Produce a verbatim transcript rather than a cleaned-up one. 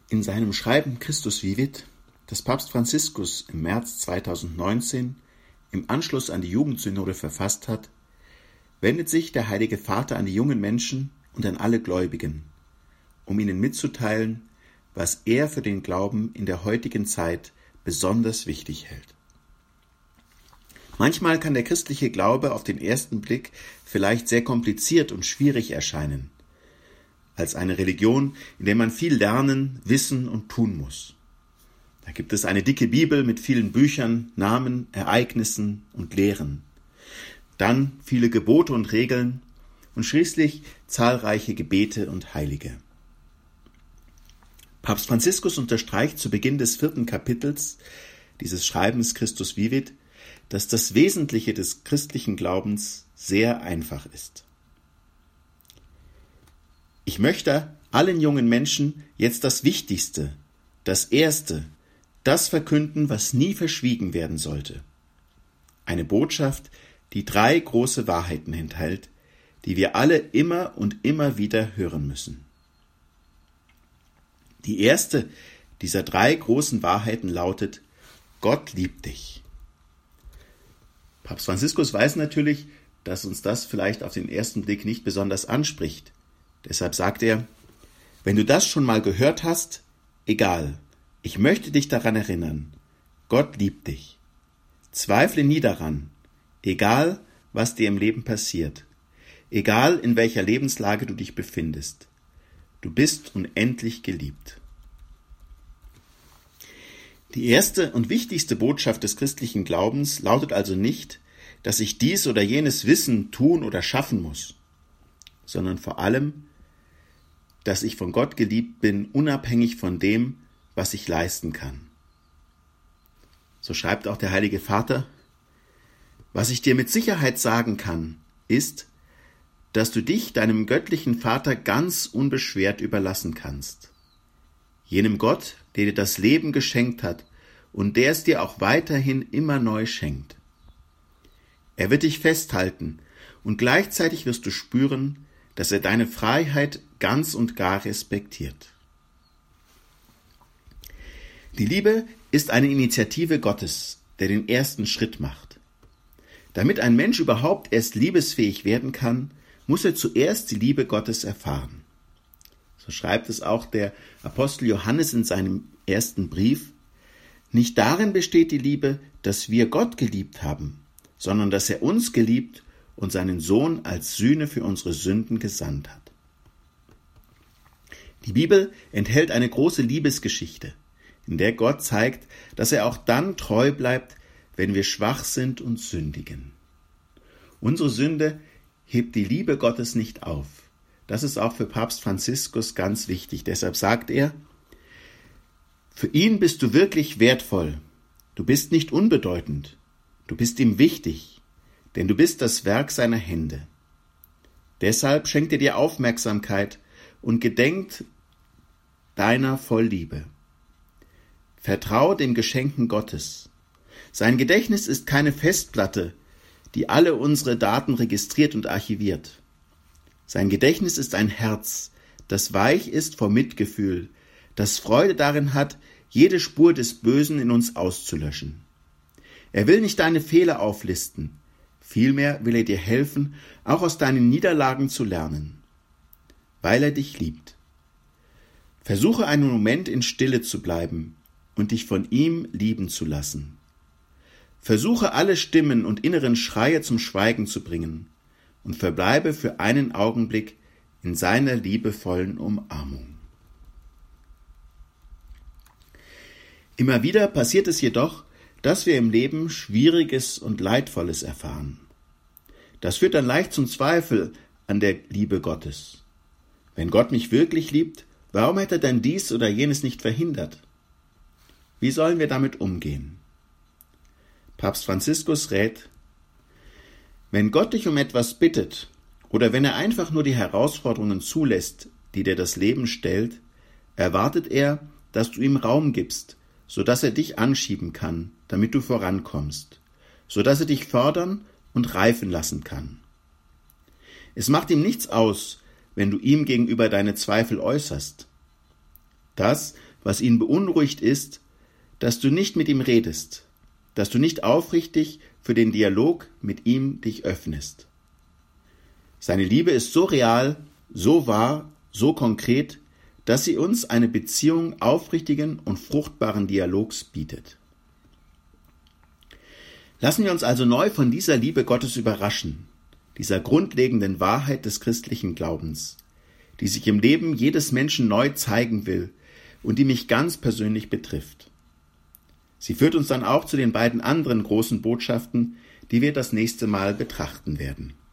In seinem Schreiben Christus Vivit, das Papst Franziskus im März zweitausendneunzehn im Anschluss an die Jugendsynode verfasst hat, wendet sich der Heilige Vater an die jungen Menschen und an alle Gläubigen, um ihnen mitzuteilen, was er für den Glauben in der heutigen Zeit besonders wichtig hält. Manchmal kann der christliche Glaube auf den ersten Blick vielleicht sehr kompliziert und schwierig erscheinen, als eine Religion, in der man viel lernen, wissen und tun muss. Da gibt es eine dicke Bibel mit vielen Büchern, Namen, Ereignissen und Lehren. Dann viele Gebote und Regeln und schließlich zahlreiche Gebete und Heilige. Papst Franziskus unterstreicht zu Beginn des vierten Kapitels dieses Schreibens Christus Vivit, dass das Wesentliche des christlichen Glaubens sehr einfach ist. Ich möchte allen jungen Menschen jetzt das Wichtigste, das Erste, das verkünden, was nie verschwiegen werden sollte. Eine Botschaft, die drei große Wahrheiten enthält, die wir alle immer und immer wieder hören müssen. Die erste dieser drei großen Wahrheiten lautet: Gott liebt dich. Papst Franziskus weiß natürlich, dass uns das vielleicht auf den ersten Blick nicht besonders anspricht. Deshalb sagt er: Wenn du das schon mal gehört hast, egal, ich möchte dich daran erinnern, Gott liebt dich. Zweifle nie daran, egal was dir im Leben passiert, egal in welcher Lebenslage du dich befindest. Du bist unendlich geliebt. Die erste und wichtigste Botschaft des christlichen Glaubens lautet also nicht, dass ich dies oder jenes wissen, tun oder schaffen muss, sondern vor allem, dass ich von Gott geliebt bin, unabhängig von dem, was ich leisten kann. So schreibt auch der Heilige Vater: Was ich dir mit Sicherheit sagen kann, ist, dass du dich deinem göttlichen Vater ganz unbeschwert überlassen kannst. Jenem Gott, der dir das Leben geschenkt hat und der es dir auch weiterhin immer neu schenkt. Er wird dich festhalten und gleichzeitig wirst du spüren, dass er deine Freiheit ganz und gar respektiert. Die Liebe ist eine Initiative Gottes, der den ersten Schritt macht. Damit ein Mensch überhaupt erst liebesfähig werden kann, muss er zuerst die Liebe Gottes erfahren. So schreibt es auch der Apostel Johannes in seinem ersten Brief: Nicht darin besteht die Liebe, dass wir Gott geliebt haben, sondern dass er uns geliebt und seinen Sohn als Sühne für unsere Sünden gesandt hat. Die Bibel enthält eine große Liebesgeschichte, in der Gott zeigt, dass er auch dann treu bleibt, wenn wir schwach sind und sündigen. Unsere Sünde hebt die Liebe Gottes nicht auf. Das ist auch für Papst Franziskus ganz wichtig. Deshalb sagt er: Für ihn bist du wirklich wertvoll. Du bist nicht unbedeutend. Du bist ihm wichtig, denn du bist das Werk seiner Hände. Deshalb schenkt er dir Aufmerksamkeit und gedenkt deiner voll Liebe. Vertrau dem Geschenken Gottes. Sein Gedächtnis ist keine Festplatte, die alle unsere Daten registriert und archiviert. Sein Gedächtnis ist ein Herz, das weich ist vor Mitgefühl, das Freude darin hat, jede Spur des Bösen in uns auszulöschen. Er will nicht deine Fehler auflisten, vielmehr will er dir helfen, auch aus deinen Niederlagen zu lernen, weil er dich liebt. Versuche einen Moment in Stille zu bleiben und dich von ihm lieben zu lassen. Versuche alle Stimmen und inneren Schreie zum Schweigen zu bringen und verbleibe für einen Augenblick in seiner liebevollen Umarmung. Immer wieder passiert es jedoch, dass wir im Leben Schwieriges und Leidvolles erfahren. Das führt dann leicht zum Zweifel an der Liebe Gottes. Wenn Gott mich wirklich liebt, warum hat er denn dies oder jenes nicht verhindert? Wie sollen wir damit umgehen? Papst Franziskus rät: Wenn Gott dich um etwas bittet oder wenn er einfach nur die Herausforderungen zulässt, die dir das Leben stellt, erwartet er, dass du ihm Raum gibst, sodass er dich anschieben kann, damit du vorankommst, sodass er dich fördern und reifen lassen kann. Es macht ihm nichts aus, wenn du ihm gegenüber deine Zweifel äußerst. Das, was ihn beunruhigt, ist, dass du nicht mit ihm redest, dass du nicht aufrichtig für den Dialog mit ihm dich öffnest. Seine Liebe ist so real, so wahr, so konkret, dass sie uns eine Beziehung aufrichtigen und fruchtbaren Dialogs bietet. Lassen wir uns also neu von dieser Liebe Gottes überraschen, dieser grundlegenden Wahrheit des christlichen Glaubens, die sich im Leben jedes Menschen neu zeigen will und die mich ganz persönlich betrifft. Sie führt uns dann auch zu den beiden anderen großen Botschaften, die wir das nächste Mal betrachten werden.